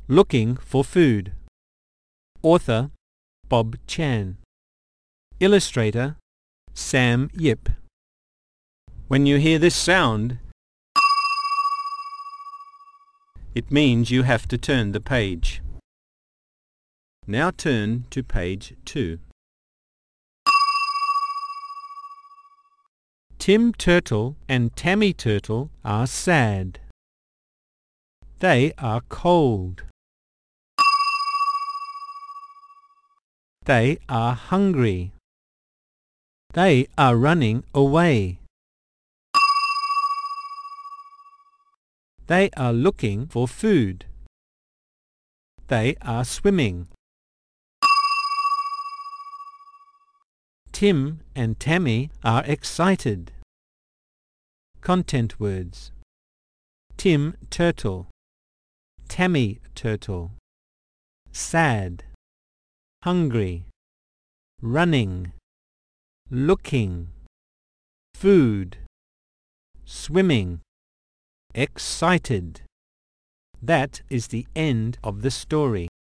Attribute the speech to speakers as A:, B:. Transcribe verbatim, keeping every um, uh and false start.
A: Looking for food. Author Bob Chan. Illustrator Sam Yip. When you hear this sound, it means you have to turn the page. Now turn to page two. Tim Turtle and Tammy Turtle are sad. They are cold. They are hungry. They are running away. They are looking for food. They are swimming. Tim and Tammy are excited. Content words. Tim Turtle. Tammy Turtle. Sad. Hungry. Running. Looking. Food. Swimming. Excited. That is the end of the story.